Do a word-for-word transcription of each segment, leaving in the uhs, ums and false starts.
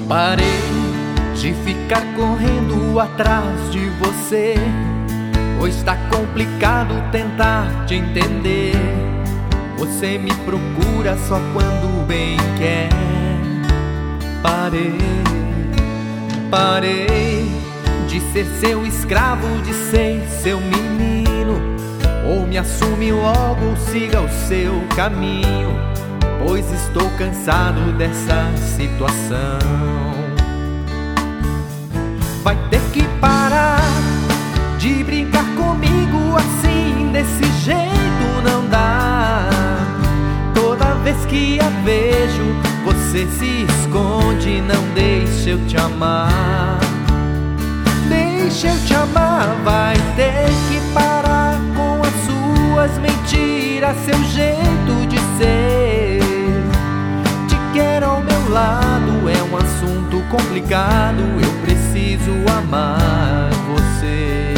Parei de ficar correndo atrás de você, pois tá complicado tentar te entender. Você me procura só quando bem quer. Parei, parei de ser seu escravo, de ser seu menino. Ou me assume logo ou siga o seu caminho, pois estou cansado dessa situação. Vai ter que parar de brincar comigo assim, desse jeito não dá. Toda vez que a vejo, você se esconde, não deixa eu te amar. Deixa eu te amar, vai ter que parar com as suas mentiras, seu jeito de ser. Te quero ao meu lado, é um assunto complicado, eu preciso amar você.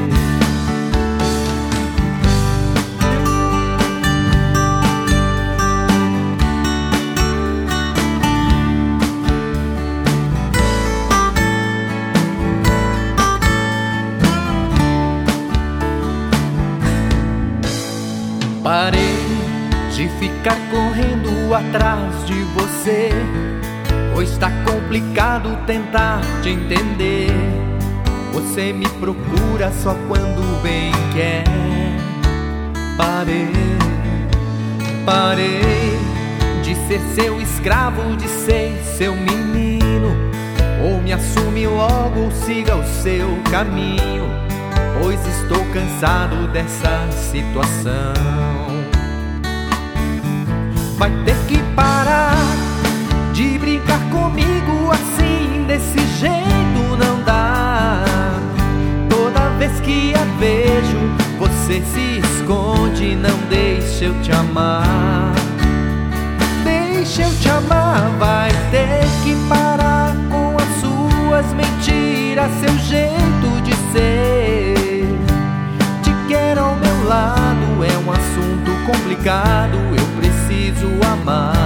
Parei de ficar correndo atrás de você, pois tá complicado tentar te entender. Você me procura só quando bem quer. Parei, parei de ser seu escravo, de ser seu menino. Ou me assume logo ou siga o seu caminho, pois estou cansado dessa situação. Vai ter que parar de brincar comigo assim, desse jeito não dá. Toda vez que a vejo, você se esconde, não deixa eu te amar. Deixa eu te amar, vai ter que parar com as suas mentiras, seu jeito de ser. Te quero ao meu lado, é um assunto complicado, eu preciso amar.